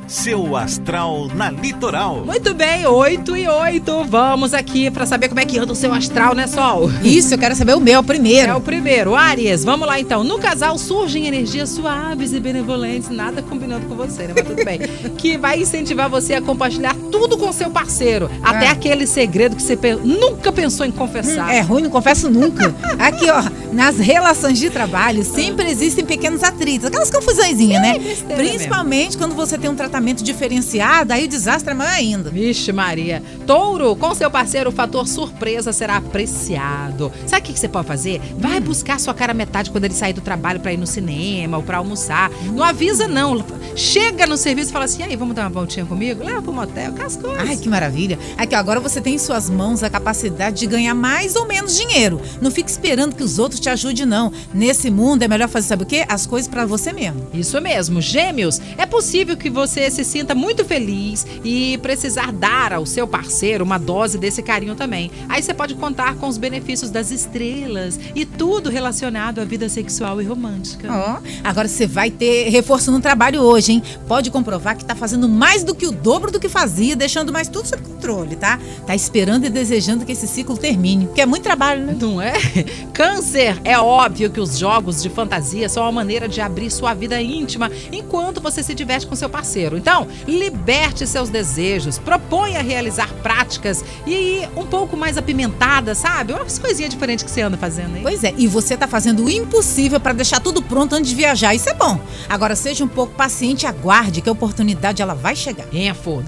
Seu astral na Litoral. Muito bem, 8h08. Vamos aqui para saber como é que anda o seu astral, né, Sol? Isso, eu quero saber o meu primeiro. É o primeiro. Áries, vamos lá então. No casal surgem energias suaves e benevolentes, nada combinando com você, né? Mas tudo bem. Que vai incentivar você a compartilhar tudo com seu parceiro. Até aquele segredo que você nunca pensou em confessar. É ruim, não confesso nunca. Aqui, ó, nas relações de trabalho sempre existem pequenos atritos, aquelas confusõezinhas, né? Principalmente quando você tem um tratamento diferenciado, aí o desastre é maior ainda. Vixe Maria. Touro, com seu parceiro o fator surpresa será apreciado. Sabe o que você pode fazer? Vai buscar sua cara metade quando ele sair do trabalho pra ir no cinema ou pra almoçar. Não avisa não. Chega no serviço e fala assim, e aí, vamos dar uma voltinha comigo? Leva pro motel, com as coisas. Ai, que maravilha. Aqui, ó, agora você tem em suas mãos a capacidade de ganhar mais ou menos dinheiro. Não fique esperando que os outros te ajudem, não. Nesse mundo é melhor fazer, sabe o quê? As coisas pra você mesmo. Isso mesmo. Gêmeos, é possível que você se sinta muito feliz e precisar dar ao seu parceiro uma dose desse carinho também. Aí você pode contar com os benefícios das estrelas e tudo relacionado à vida sexual e romântica. Ó, agora você vai ter reforço no trabalho hoje, hein? Pode comprovar que tá fazendo mais do que o dobro do que fazia, deixando mais tudo sob controle, tá? Tá esperando e desejando que esse ciclo termine, porque é muito trabalho, né? Não é? Câncer, é óbvio que os jogos de fantasia são uma maneira de abrir sua vida íntima enquanto você se diverte com seu parceiro. Então, liberte seus desejos, proponha realizar práticas e um pouco mais apimentadas, sabe? Umas coisinhas diferentes que você anda fazendo aí. Pois é, e você tá fazendo o impossível para deixar tudo pronto antes de viajar, isso é bom. Agora seja um pouco paciente e aguarde que a oportunidade ela vai chegar. Info,